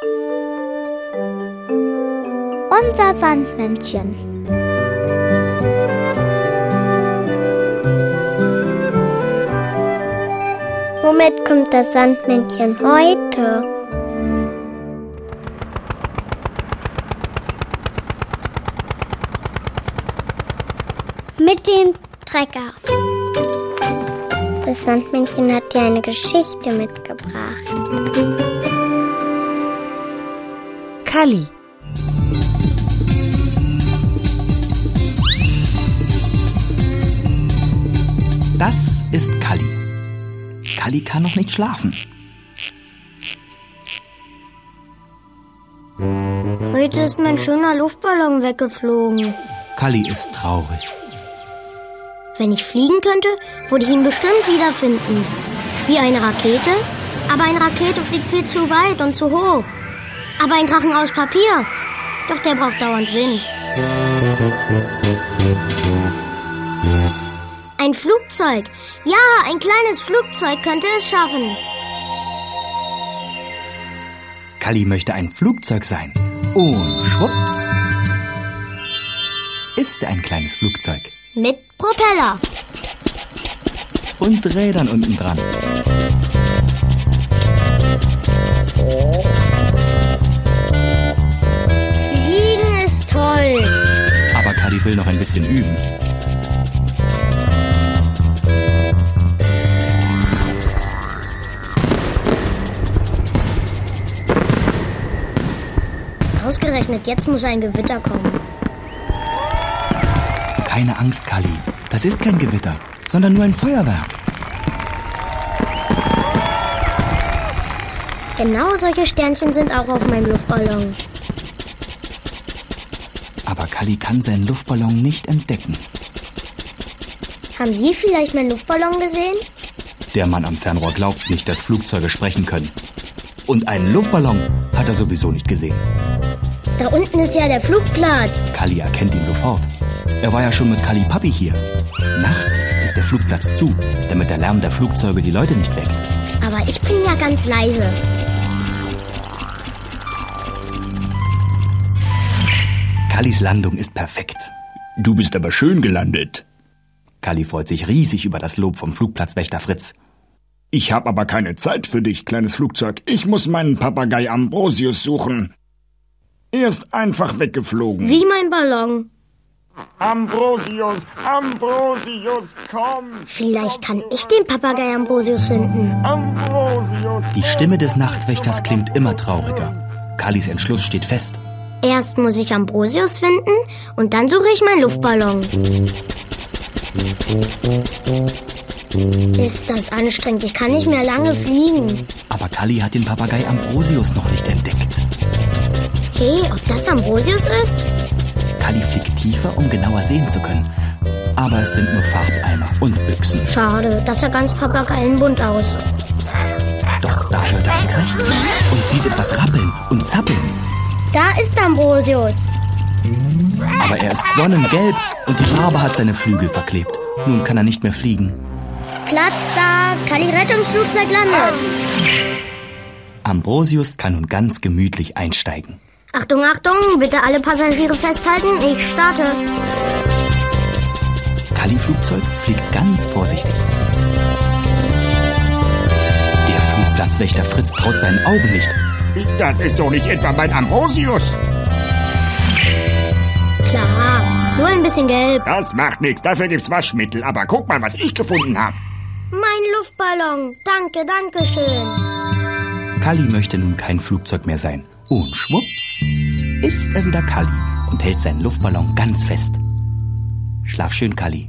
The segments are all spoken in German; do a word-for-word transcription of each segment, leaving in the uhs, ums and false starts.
Unser Sandmännchen. Womit kommt das Sandmännchen heute? Mit dem Trecker. Das Sandmännchen hat dir eine Geschichte mitgebracht. Kalli. Das ist Kalli. Kalli kann noch nicht schlafen. Heute ist mein schöner Luftballon weggeflogen. Kalli ist traurig. Wenn ich fliegen könnte, würde ich ihn bestimmt wiederfinden. Wie eine Rakete? Aber eine Rakete fliegt viel zu weit und zu hoch. Aber ein Drachen aus Papier? Doch der braucht dauernd Wind. Ein Flugzeug. Ja, ein kleines Flugzeug könnte es schaffen. Kalli möchte ein Flugzeug sein. Und schwupps ist er ein kleines Flugzeug. Mit Propeller. Und Rädern unten dran. Fliegen ist toll. Aber Kalli will noch ein bisschen üben. Ausgerechnet jetzt muss ein Gewitter kommen. Keine Angst, Kalli. Das ist kein Gewitter, sondern nur ein Feuerwerk. Genau solche Sternchen sind auch auf meinem Luftballon. Aber Kalli kann seinen Luftballon nicht entdecken. Haben Sie vielleicht meinen Luftballon gesehen? Der Mann am Fernrohr glaubt nicht, dass Flugzeuge sprechen können. Und einen Luftballon hat er sowieso nicht gesehen. Da unten ist ja der Flugplatz. Kalli erkennt ihn sofort. Er war ja schon mit Kalli Papi hier. Nachts ist der Flugplatz zu, damit der Lärm der Flugzeuge die Leute nicht weckt. Aber ich bin ja ganz leise. Kallis Landung ist perfekt. Du bist aber schön gelandet. Kalli freut sich riesig über das Lob vom Flugplatzwächter Fritz. Ich habe aber keine Zeit für dich, kleines Flugzeug. Ich muss meinen Papagei Ambrosius suchen. Er ist einfach weggeflogen. Wie mein Ballon. Ambrosius, Ambrosius, komm! Vielleicht kann ich den Papagei Ambrosius finden. Ambrosius! Die Stimme des Nachtwächters klingt immer trauriger. Kallis Entschluss steht fest. Erst muss ich Ambrosius finden und dann suche ich meinen Luftballon. Ist das anstrengend? Ich kann nicht mehr lange fliegen. Aber Kalli hat den Papagei Ambrosius noch nicht entdeckt. Hey, ob das Ambrosius ist? Kalli fliegt tiefer, um genauer sehen zu können. Aber es sind nur Farbeimer und Büchsen. Schade, das sah ganz papageienbunt aus. Doch da hört er ein Krächzen und sieht etwas rappeln und zappeln. Da ist Ambrosius. Aber er ist sonnengelb und die Farbe hat seine Flügel verklebt. Nun kann er nicht mehr fliegen. Platz da, Kalli Rettungsflugzeug landet. Ambrosius kann nun ganz gemütlich einsteigen. Achtung, Achtung, bitte alle Passagiere festhalten, ich starte. Kalli-Flugzeug fliegt ganz vorsichtig. Der Flugplatzwächter Fritz traut seinen Augen nicht. Das ist doch nicht etwa mein Ambrosius. Klar, nur ein bisschen gelb. Das macht nichts, dafür gibt's Waschmittel. Aber guck mal, was ich gefunden habe. Mein Luftballon, danke, danke schön. Kalli möchte nun kein Flugzeug mehr sein. Und schwupps ist er wieder Kalli und hält seinen Luftballon ganz fest. Schlaf schön, Kalli.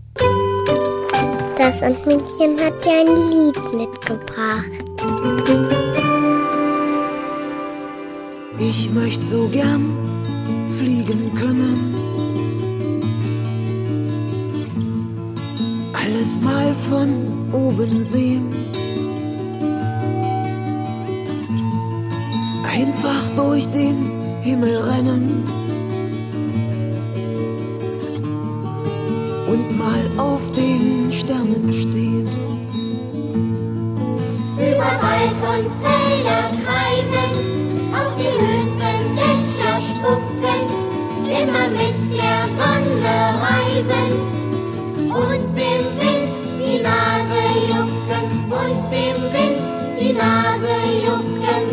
Das Sandmännchen hat dir ein Lied mitgebracht. Ich möchte so gern fliegen können, alles mal von oben sehen, einfach durch den Himmel rennen und mal auf den Sternen stehen. Über Wald und Felder kreisen, Nase jucken.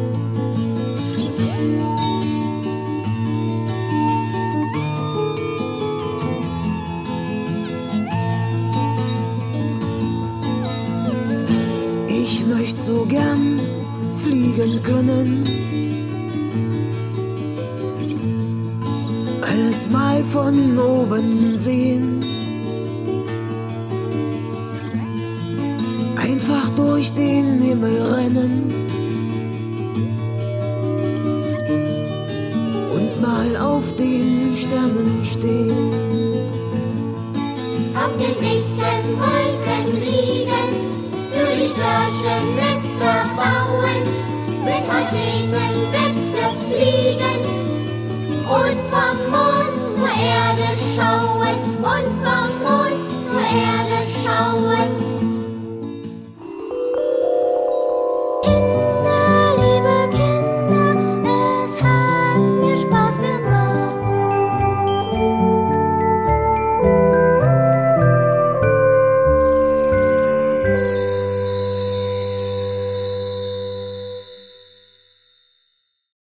Ich möchte so gern fliegen können, alles mal von oben sehen, einfach durch den Himmel rennen und mal auf den Sternen stehen. Auf den dicken Wolken liegen, für die Störche Nester bauen, mit Raketenwette fliegen und vom Mond zur Erde schauen.